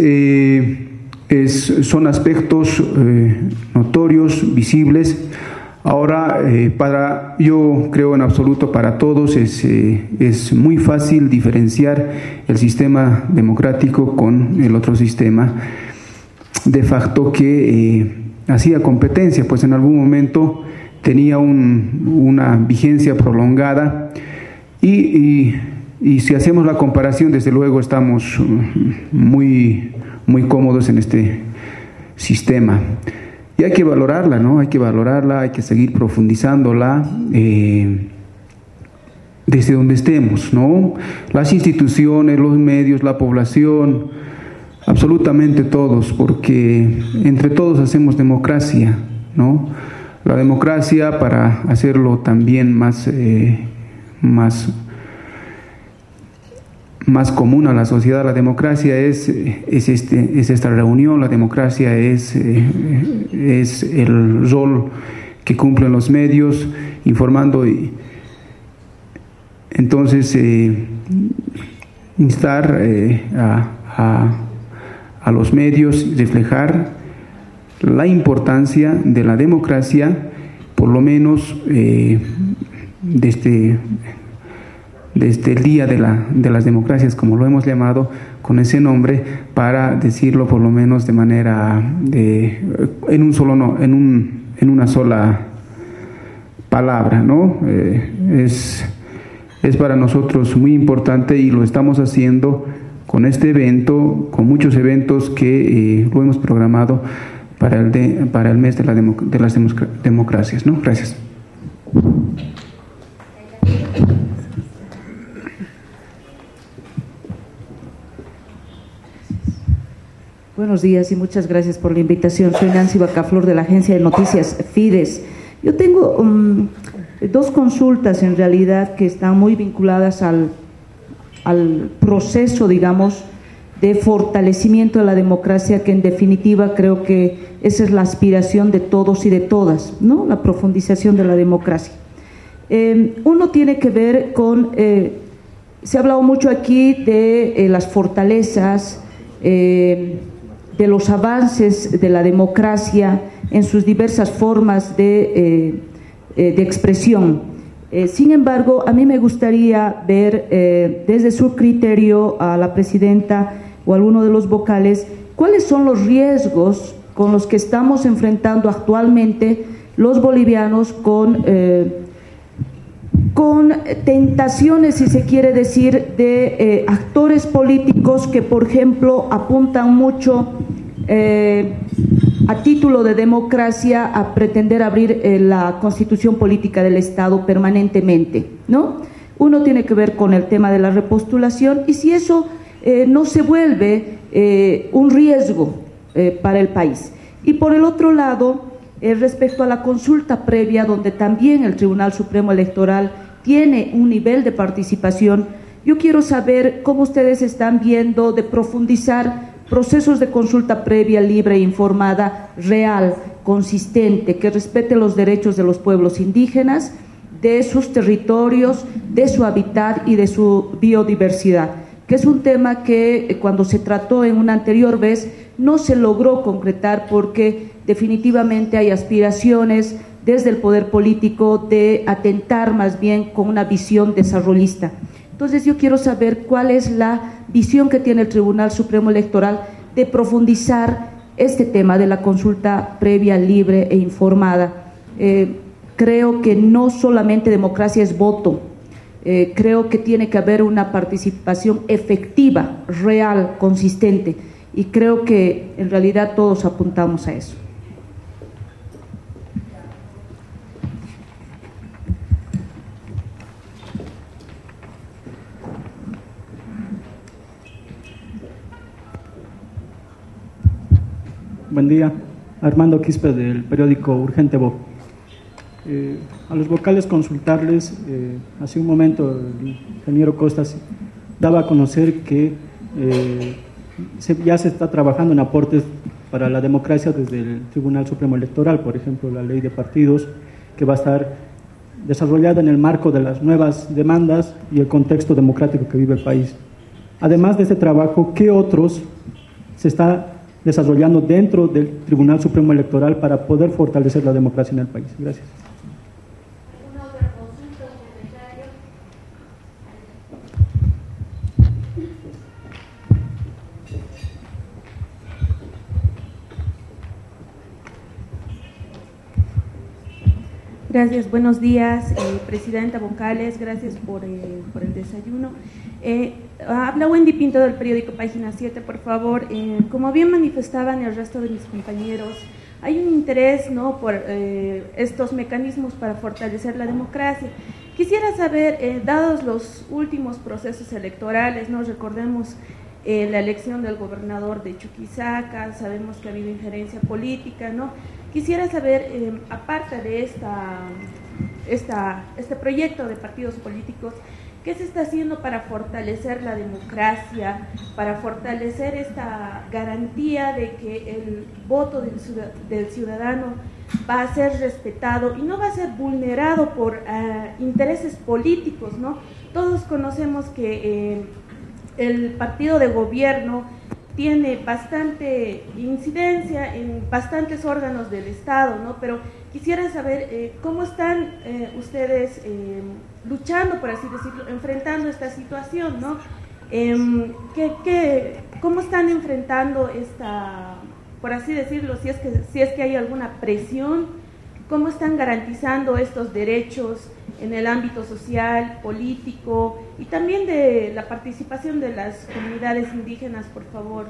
[SPEAKER 9] son aspectos notorios, visibles. Ahora, yo creo en absoluto para todos es muy fácil diferenciar el sistema democrático con el otro sistema de facto que hacía competencia, pues en algún momento tenía una vigencia prolongada y si hacemos la comparación, desde luego estamos muy, muy cómodos en este sistema. Y hay que valorarla, ¿no? Hay que valorarla, hay que seguir profundizándola desde donde estemos, ¿no? Las instituciones, los medios, la población, absolutamente todos, porque entre todos hacemos democracia, ¿no? La democracia, para hacerlo también más común a la sociedad, la democracia es esta reunión, la democracia es el rol que cumplen los medios informando. Entonces instar a los medios, reflejar la importancia de la democracia, por lo menos desde el Día de las Democracias, como lo hemos llamado, con ese nombre, para decirlo por lo menos de manera en una sola palabra, ¿no? Es para nosotros muy importante y lo estamos haciendo con este evento, con muchos eventos que lo hemos programado para el mes de las democracias, ¿no? Gracias.
[SPEAKER 10] Buenos días y muchas gracias por la invitación. Soy Nancy Bacaflor de la agencia de noticias Fides. Yo tengo dos consultas en realidad que están muy vinculadas al proceso, digamos, de fortalecimiento de la democracia, que en definitiva creo que esa es la aspiración de todos y de todas, ¿no? La profundización de la democracia. Uno tiene que ver con, se ha hablado mucho aquí de las fortalezas, de los avances de la democracia en sus diversas formas de expresión. Sin embargo, a mí me gustaría ver desde su criterio a la presidenta o a alguno de los vocales, cuáles son los riesgos con los que estamos enfrentando actualmente los bolivianos con tentaciones, si se quiere decir, de actores políticos que, por ejemplo, apuntan mucho a título de democracia a pretender abrir la constitución política del Estado permanentemente, ¿no? Uno tiene que ver con el tema de la repostulación y si eso no se vuelve un riesgo para el país. Y por el otro lado, respecto a la consulta previa, donde también el Tribunal Supremo Electoral tiene un nivel de participación, yo quiero saber cómo ustedes están viendo de profundizar procesos de consulta previa, libre e informada, real, consistente, que respete los derechos de los pueblos indígenas, de sus territorios, de su hábitat y de su biodiversidad, que es un tema que cuando se trató en una anterior vez no se logró concretar porque definitivamente hay aspiraciones desde el poder político de atentar más bien con una visión desarrollista. Entonces yo quiero saber cuál es la visión que tiene el Tribunal Supremo Electoral de profundizar este tema de la consulta previa, libre e informada. Creo que no solamente democracia es voto, creo que tiene que haber una participación efectiva, real, consistente, y creo que en realidad todos apuntamos a eso.
[SPEAKER 11] Buen día, Armando Quispe del periódico Urgente Voz. A los vocales consultarles, hace un momento el ingeniero Costas daba a conocer que ya se está trabajando en aportes para la democracia desde el Tribunal Supremo Electoral, por ejemplo, la ley de partidos, que va a estar desarrollada en el marco de las nuevas demandas y el contexto democrático que vive el país. Además de este trabajo, ¿qué otros se está desarrollando dentro del Tribunal Supremo Electoral para poder fortalecer la democracia en el país? Gracias.
[SPEAKER 3] ¿Alguna otra consulta o comentario?
[SPEAKER 7] Gracias, buenos días, presidenta vocales, gracias por el desayuno. Habla Wendy Pinto del periódico Página 7, por favor. Como bien manifestaban el resto de mis compañeros,
[SPEAKER 10] hay un interés, ¿no?, por estos mecanismos para fortalecer la democracia. Quisiera saber, dados los últimos procesos electorales, ¿no?, recordemos la elección del gobernador de Chuquisaca, sabemos que ha habido injerencia política, ¿no? Quisiera saber, aparte de este proyecto de partidos políticos, ¿qué se está haciendo para fortalecer la democracia, para fortalecer esta garantía de que el voto del ciudadano va a ser respetado y no va a ser vulnerado por intereses políticos, ¿no? Todos conocemos que el partido de gobierno tiene bastante incidencia en bastantes órganos del Estado, ¿no? Pero quisiera saber cómo están ustedes luchando, por así decirlo, enfrentando esta situación, ¿no? ¿Cómo están enfrentando esta, por así decirlo, si es que hay alguna presión, cómo están garantizando estos derechos en el ámbito social, político y también de la participación de las comunidades indígenas, por favor?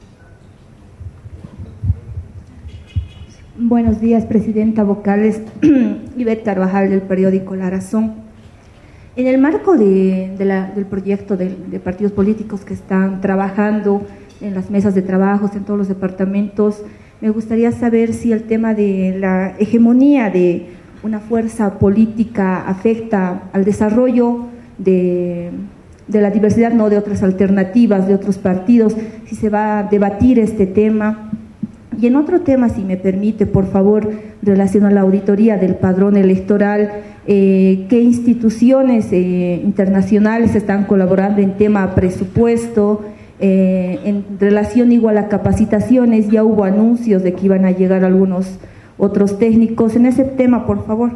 [SPEAKER 12] Buenos días, Presidenta Vocales. Ivette Carvajal, del periódico La Razón. En el marco del proyecto de partidos políticos que están trabajando en las mesas de trabajos en todos los departamentos, me gustaría saber si el tema de la hegemonía de una fuerza política afecta al desarrollo de la diversidad, no de otras alternativas, de otros partidos, si se va a debatir este tema. Y en otro tema, si me permite, por favor, relación a la auditoría del padrón electoral, ¿qué instituciones internacionales están colaborando en tema presupuesto? En relación igual a capacitaciones, ya hubo anuncios de que iban a llegar algunos otros técnicos en ese tema, por favor.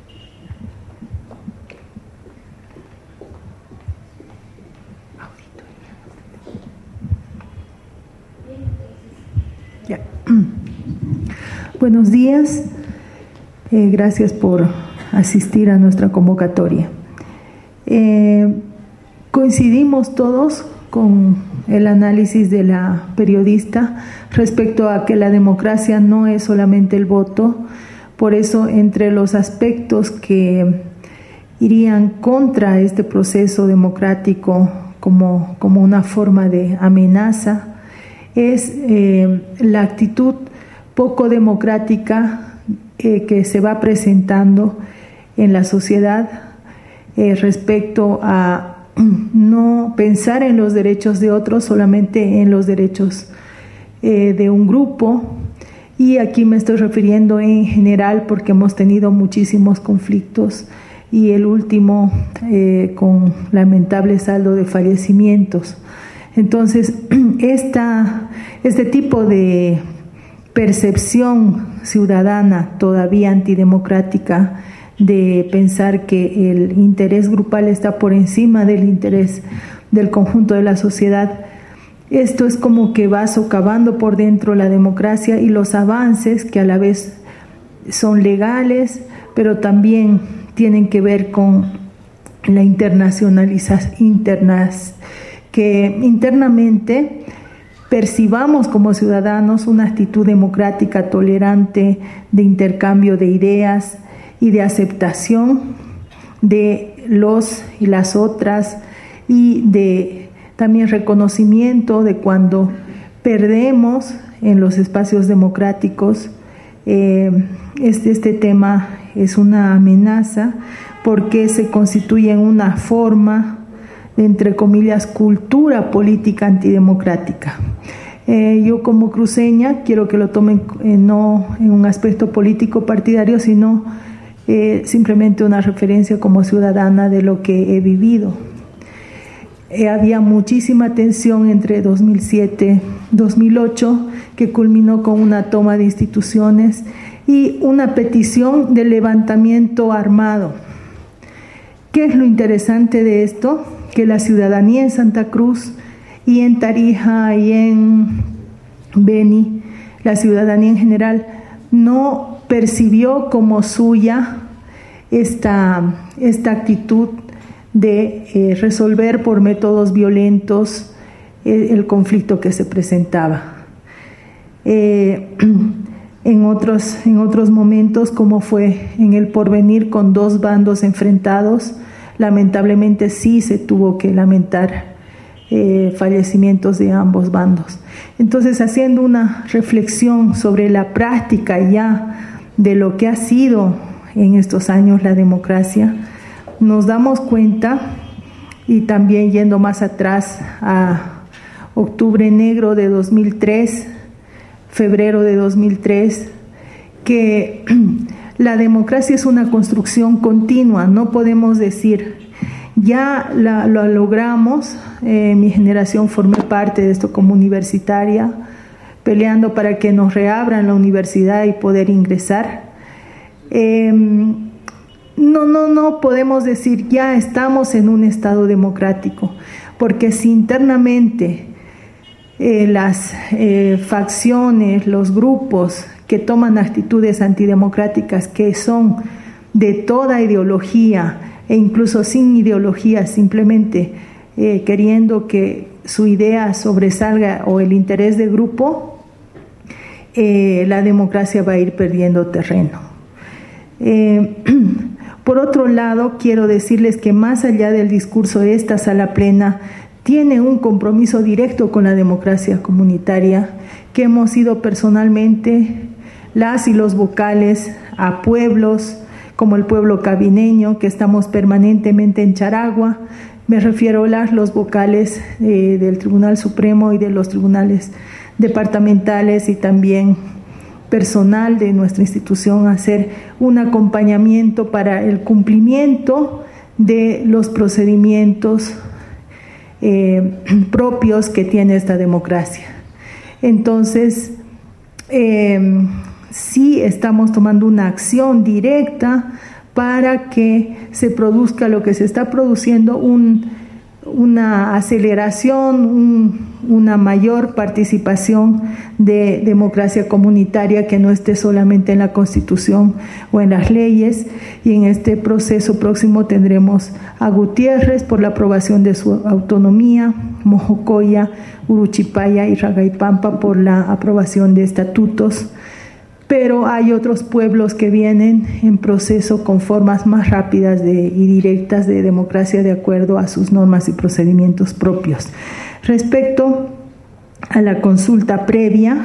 [SPEAKER 13] Ya. Buenos días, gracias por asistir a nuestra convocatoria. Coincidimos todos con el análisis de la periodista respecto a que la democracia no es solamente el voto. Por eso, entre los aspectos que irían contra este proceso democrático como una forma de amenaza es la actitud poco democrática que se va presentando en la sociedad respecto a no pensar en los derechos de otros, solamente en los derechos de un grupo. Y aquí me estoy refiriendo en general porque hemos tenido muchísimos conflictos y el último con lamentable saldo de fallecimientos. Entonces, este tipo de percepción ciudadana todavía antidemocrática de pensar que el interés grupal está por encima del interés del conjunto de la sociedad, esto es como que va socavando por dentro la democracia y los avances que a la vez son legales, pero también tienen que ver con la internacionalización, que internamente percibamos como ciudadanos una actitud democrática tolerante de intercambio de ideas y de aceptación de los y las otras, y de también reconocimiento de cuando perdemos en los espacios democráticos. Este tema es una amenaza porque se constituye en una forma de, entre comillas, cultura política antidemocrática. Yo como cruceña quiero que lo tomen no en un aspecto político partidario, sino simplemente una referencia como ciudadana de lo que he vivido. Había muchísima tensión entre 2007 y 2008 que culminó con una toma de instituciones y una petición de levantamiento armado. ¿Qué es lo interesante de esto? Que la ciudadanía en Santa Cruz y en Tarija y en Beni, la ciudadanía en general, no percibió como suya esta actitud de resolver por métodos violentos el conflicto que se presentaba. en otros momentos, como fue en el Porvenir, con 2 bandos enfrentados. Lamentablemente sí se tuvo que lamentar fallecimientos de ambos bandos. Entonces, haciendo una reflexión sobre la práctica ya de lo que ha sido en estos años la democracia, nos damos cuenta, y también yendo más atrás a Octubre Negro de 2003, febrero de 2003, que la democracia es una construcción continua. No podemos decir, ya lo logramos. Mi generación formé parte de esto como universitaria, peleando para que nos reabran la universidad y poder ingresar. No podemos decir ya estamos en un estado democrático, porque si internamente las facciones, los grupos que toman actitudes antidemocráticas, que son de toda ideología e incluso sin ideología, simplemente queriendo que su idea sobresalga o el interés de grupo, la democracia va a ir perdiendo terreno. Por otro lado, quiero decirles que más allá del discurso, esta sala plena tiene un compromiso directo con la democracia comunitaria, que hemos ido personalmente las y los vocales a pueblos como el pueblo cabineño, que estamos permanentemente en Charagua. Me refiero a los vocales del Tribunal Supremo y de los tribunales departamentales, y también personal de nuestra institución, a hacer un acompañamiento para el cumplimiento de los procedimientos propios que tiene esta democracia. Entonces, sí estamos tomando una acción directa para que se produzca lo que se está produciendo, una aceleración, una mayor participación de democracia comunitaria, que no esté solamente en la Constitución o en las leyes. Y en este proceso próximo tendremos a Gutiérrez por la aprobación de su autonomía, Mojocoya, Uruchipaya y Ragaipampa por la aprobación de estatutos. Pero hay otros pueblos que vienen en proceso con formas más rápidas y directas de democracia de acuerdo a sus normas y procedimientos propios. Respecto a la consulta previa,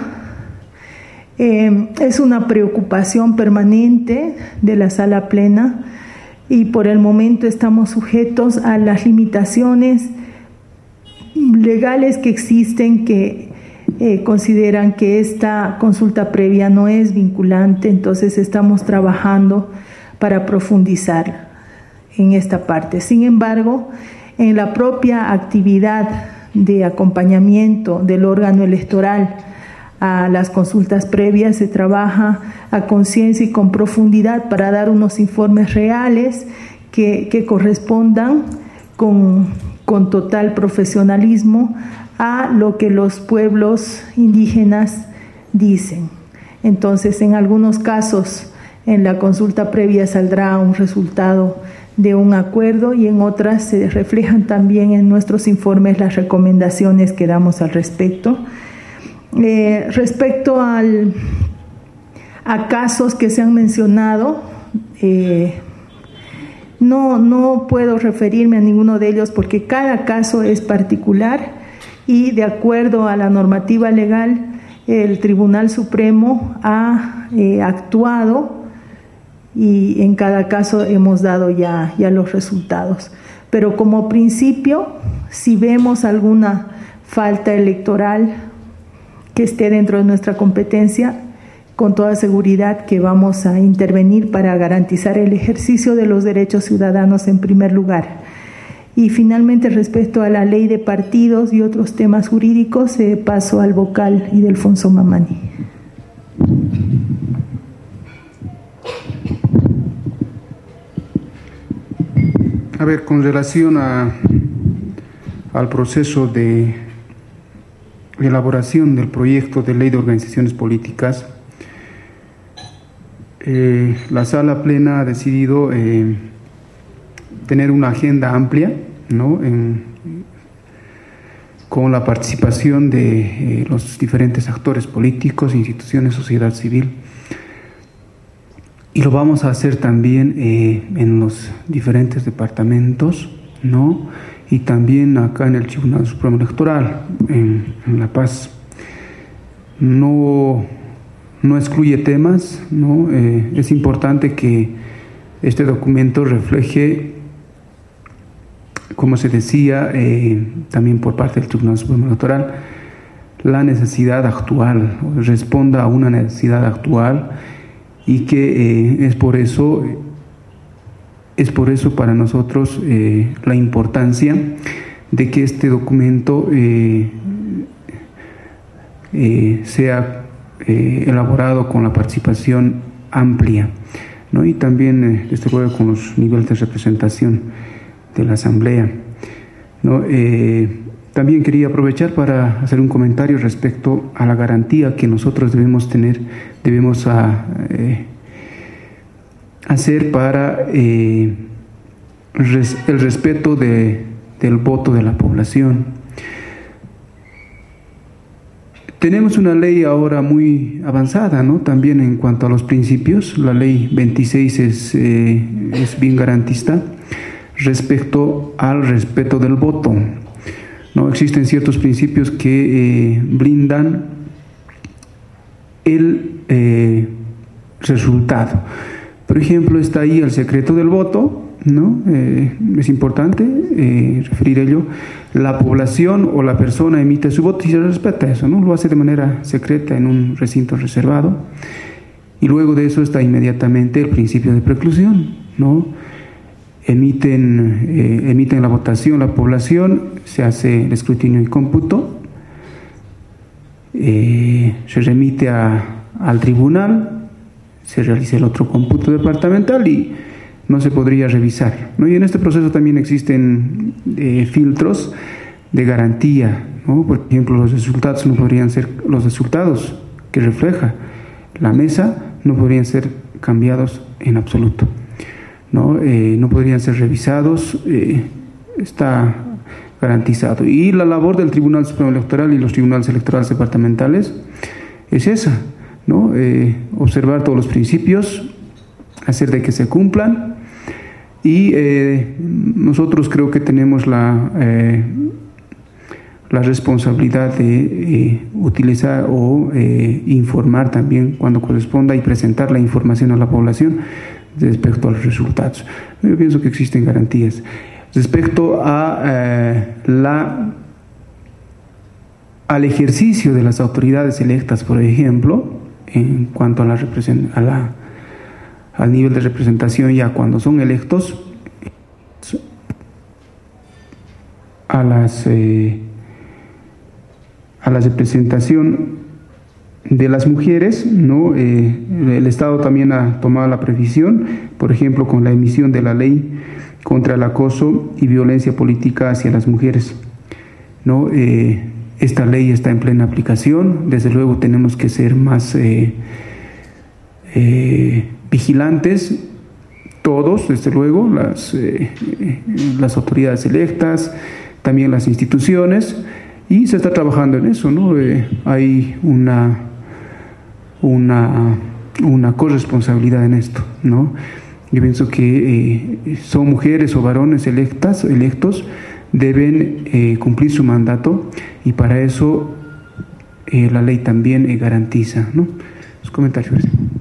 [SPEAKER 13] es una preocupación permanente de la sala plena, y por el momento estamos sujetos a las limitaciones legales que existen, que consideran que esta consulta previa no es vinculante. Entonces estamos trabajando para profundizar en esta parte. Sin embargo, en la propia actividad de acompañamiento del órgano electoral a las consultas previas se trabaja a conciencia y con profundidad para dar unos informes reales que correspondan con total profesionalismo a lo que los pueblos indígenas dicen. Entonces, en algunos casos, en la consulta previa saldrá un resultado de un acuerdo, y en otras se reflejan también en nuestros informes las recomendaciones que damos al respecto. Respecto a casos que se han mencionado, no puedo referirme a ninguno de ellos porque cada caso es particular, y de acuerdo a la normativa legal el Tribunal Supremo ha actuado, y en cada caso hemos dado ya los resultados. Pero como principio, si vemos alguna falta electoral que esté dentro de nuestra competencia, con toda seguridad que vamos a intervenir para garantizar el ejercicio de los derechos ciudadanos en primer lugar. Y finalmente, respecto a la ley de partidos y otros temas jurídicos, paso al vocal Ildefonso Mamani.
[SPEAKER 9] A ver, con relación al proceso de elaboración del proyecto de ley de organizaciones políticas, la sala plena ha decidido tener una agenda amplia, ¿no? con la participación de los diferentes actores políticos, instituciones, sociedad civil. Y lo vamos a hacer también en los diferentes departamentos, ¿no? Y también acá en el Tribunal Supremo Electoral, en La Paz. No excluye temas, ¿no? Es importante que este documento refleje, como se decía también por parte del Tribunal Supremo Electoral, la necesidad actual, responda a una necesidad actual, y que es por eso para nosotros la importancia de que este documento sea elaborado con la participación amplia, ¿no? Y también desde luego con los niveles de representación de la Asamblea, ¿no? También quería aprovechar para hacer un comentario respecto a la garantía que nosotros debemos hacer para el respeto del voto de la población. Tenemos una ley ahora muy avanzada, ¿no? También en cuanto a los principios, la ley 26 es bien garantista respecto al respeto del voto, ¿no? Existen ciertos principios que blindan el resultado. Por ejemplo, está ahí el secreto del voto, ¿no? Es importante referir ello. La población o la persona emite su voto y se respeta eso, ¿no? Lo hace de manera secreta en un recinto reservado. Y luego de eso está inmediatamente el principio de preclusión, ¿no? Emiten la votación la población, se hace el escrutinio y cómputo, se remite al tribunal, se realiza el otro cómputo departamental y no se podría revisar, ¿no? Y en este proceso también existen filtros de garantía, ¿no? Por ejemplo, los resultados no podrían ser los resultados que refleja la mesa, no podrían ser cambiados en absoluto, ¿no? No podrían ser revisados, está garantizado. Y la labor del Tribunal Supremo Electoral y los tribunales electorales departamentales es esa, ¿no? Observar todos los principios, hacer de que se cumplan, y nosotros creo que tenemos la responsabilidad de utilizar o informar también cuando corresponda y presentar la información a la población respecto a los resultados. Yo pienso que existen garantías. Respecto al ejercicio de las autoridades electas, por ejemplo, en cuanto a al nivel de representación, ya cuando son electos, a la representación de las mujeres, ¿no? El Estado también ha tomado la previsión, por ejemplo, con la emisión de la ley contra el acoso y violencia política hacia las mujeres, ¿no? Esta ley está en plena aplicación. Desde luego tenemos que ser más vigilantes, todos, desde luego, las autoridades electas, también las instituciones, y se está trabajando en eso, ¿no? Hay una corresponsabilidad en esto, ¿no? Yo pienso que son mujeres o varones electos, deben cumplir su mandato, y para eso la ley también garantiza, ¿no? Los comentarios.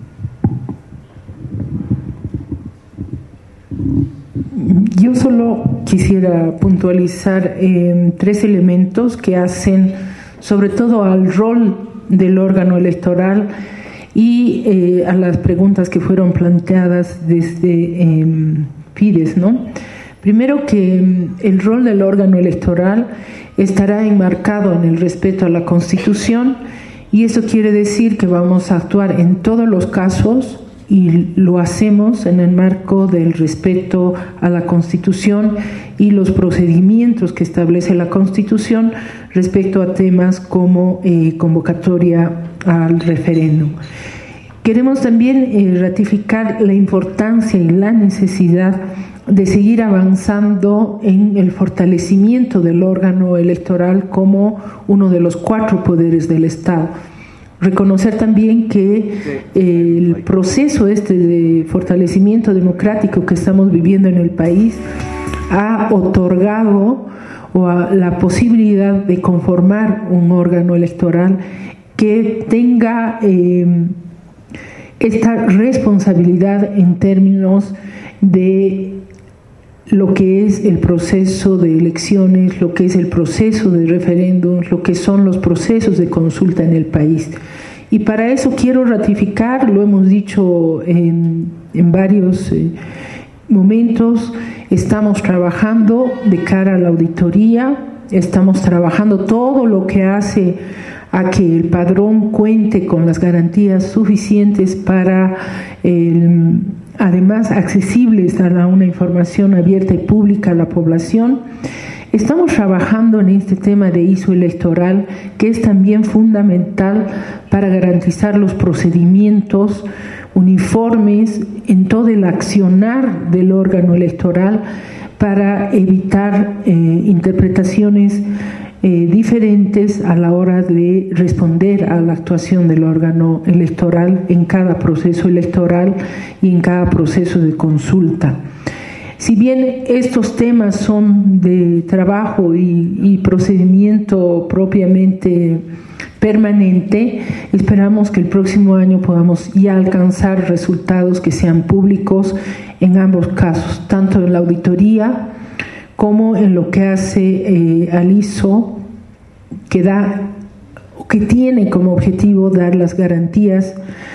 [SPEAKER 2] Yo solo quisiera puntualizar 3 elementos que hacen sobre todo al rol del órgano electoral y a las preguntas que fueron planteadas desde Fides, ¿no? Primero, que el rol del órgano electoral estará enmarcado en el respeto a la Constitución, y eso quiere decir que vamos a actuar en todos los casos, y lo hacemos en el marco del respeto a la Constitución y los procedimientos que establece la Constitución respecto a temas como convocatoria al referéndum. Queremos también ratificar la importancia y la necesidad de seguir avanzando en el fortalecimiento del órgano electoral como uno de los 4 poderes del Estado. Reconocer también que el proceso de fortalecimiento democrático que estamos viviendo en el país ha otorgado la posibilidad de conformar un órgano electoral que tenga esta responsabilidad en términos de lo que es el proceso de elecciones, lo que es el proceso de referéndums, lo que son los procesos de consulta en el país. Y para eso quiero ratificar, lo hemos dicho en varios momentos, estamos trabajando de cara a la auditoría, estamos trabajando todo lo que hace a que el padrón cuente con las garantías suficientes para además accesibles a una información abierta y pública a la población. Estamos trabajando en este tema de ISO electoral, que es también fundamental para garantizar los procedimientos uniformes en todo el accionar del órgano electoral para evitar interpretaciones diferentes a la hora de responder a la actuación del órgano electoral en cada proceso electoral y en cada proceso de consulta. Si bien estos temas son de trabajo y procedimiento propiamente permanente, esperamos que el próximo año podamos ya alcanzar resultados que sean públicos en ambos casos, tanto en la auditoría como en lo que hace al ISO, que tiene como objetivo dar las garantías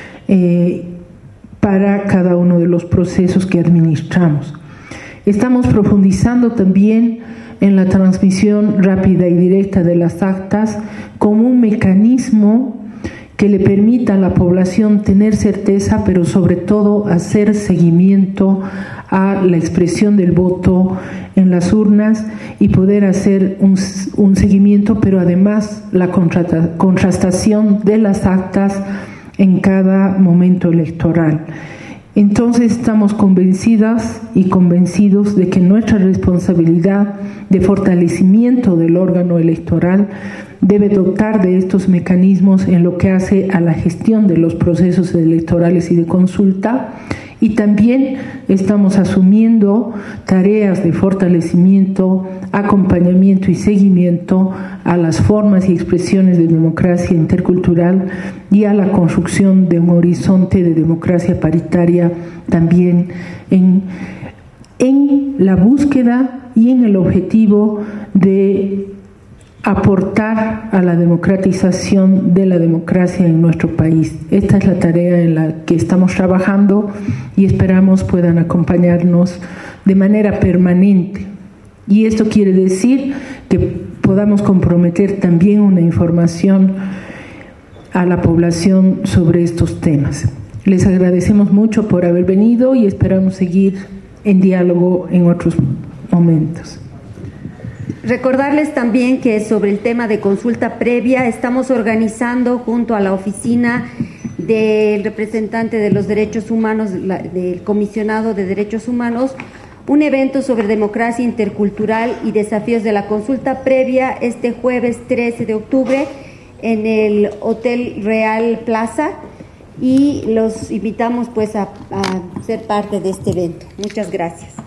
[SPEAKER 2] para cada uno de los procesos que administramos. Estamos profundizando también en la transmisión rápida y directa de las actas como un mecanismo que le permita a la población tener certeza, pero sobre todo hacer seguimiento a la expresión del voto en las urnas y poder hacer un seguimiento, pero además la contrastación de las actas en cada momento electoral. Entonces estamos convencidas y convencidos de que nuestra responsabilidad de fortalecimiento del órgano electoral debe dotar de estos mecanismos en lo que hace a la gestión de los procesos electorales y de consulta, y también estamos asumiendo tareas de fortalecimiento, acompañamiento y seguimiento a las formas y expresiones de democracia intercultural y a la construcción de un horizonte de democracia paritaria también en la búsqueda y en el objetivo de aportar a la democratización de la democracia en nuestro país. Esta es la tarea en la que estamos trabajando y esperamos puedan acompañarnos de manera permanente. Y esto quiere decir que podamos comprometer también una información a la población sobre estos temas. Les agradecemos mucho por haber venido y esperamos seguir en diálogo en otros momentos.
[SPEAKER 3] Recordarles también que sobre el tema de consulta previa estamos organizando junto a la oficina del representante de los derechos humanos, del comisionado de derechos humanos, un evento sobre democracia intercultural y desafíos de la consulta previa este jueves 13 de octubre en el Hotel Real Plaza, y los invitamos pues a ser parte de este evento. Muchas gracias.